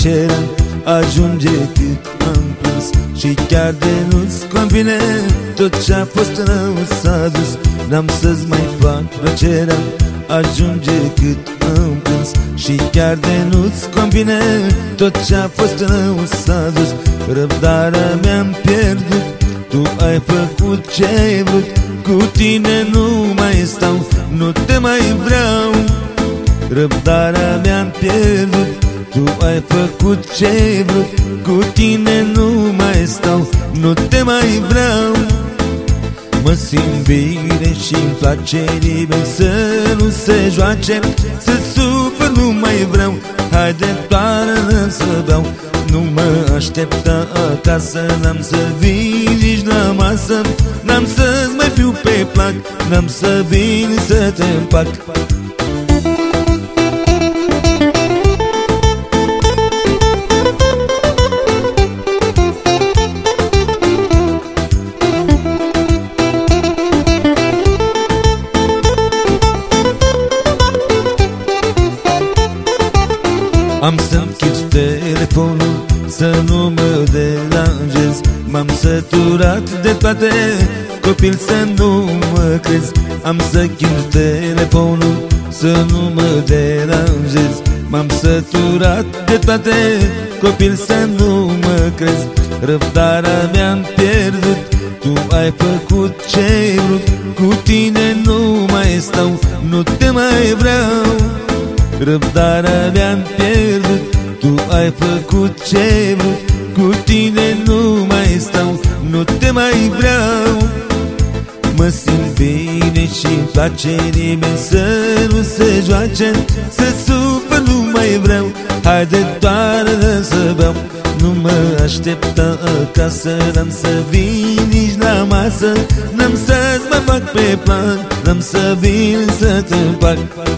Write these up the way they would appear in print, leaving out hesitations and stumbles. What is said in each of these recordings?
plăcerea ajunge cât am plâns. Și chiar de nu-ți convine, tot ce-a fost rău s-a dus. N-am să-ți mai fac plăcerea, ajunge cât am plâns. Și chiar de nu-ți convine, tot ce-a fost rău s-a dus. Răbdarea mi-am pierdut, tu ai făcut ce-ai vrut. Cu tine nu mai stau, nu te mai vreau. Răbdarea mi-am pierdut, tu ai făcut ce-ai vrut. Cu tine nu mai stau, nu te mai vreau. Mă simt bine și-mi place nimeni să nu se joace, să sufăr nu mai vreau. Haide toară să beau, nu mă aștepta acasă. N-am să vin nici la masă, n-am să-ți mai fiu pe plac, n-am să vin să te împac. Am să-mi închid telefonul, să nu mă deranjez. M-am săturat de toate, copil, să nu mă crezi. Am să închid telefonul, să nu mă deranjez. M-am săturat de toate, copil, să nu mă crezi. Răbdarea mi-am pierdut, tu ai făcut ce-ai vrut. Cu tine nu mai stau, nu te mai vreau. Răbdarea mi-am pierdut, tu ai făcut ce-ai vrut. Cu tine nu mai stau, nu te mai vreau. Mă simt bine și-mi place nimeni să nu se joace, să sufăr nu mai vreau. Haide toară să beau, nu mă aștepta acasă. N-am să vin nici la masă, n-am să-ți mă fac pe plan, n-am să vin să te împac.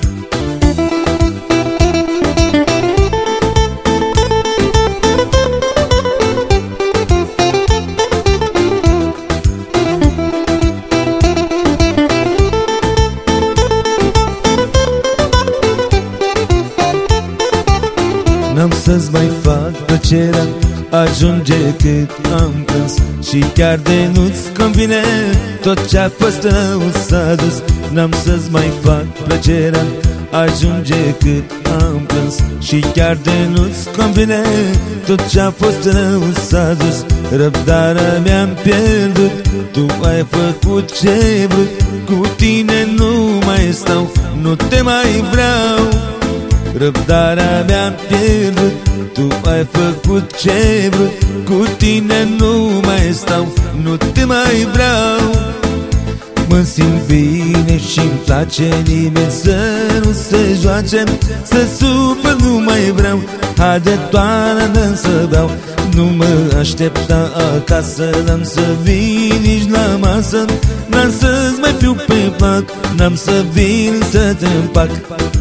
N-am să-ți mai fac plăcerea, ajunge cât am plâns. Și chiar de nu-ți convine, tot ce-a fost rău s-a dus. N-am să-ți mai fac plăcerea, ajunge cât am plâns. Și chiar de nu-ți convine, tot ce-a fost rău s-a dus. Răbdarea mi-am pierdut, tu ai făcut ce-ai vrut. Cu tine nu mai stau, nu te mai vreau. Răbdarea mi-am pierdut, tu ai făcut ce-ai vrut. Cu tine nu mai stau, nu te mai vreau. Mă simt bine și-mi place nimeni să nu se joace, să sufăr nu mai vreau. Haide toară să beau, nu mă aștepta acasă. N-am să vin nici la masă, n-am să-ți mai fiu pe plac, n-am să vin să te împac.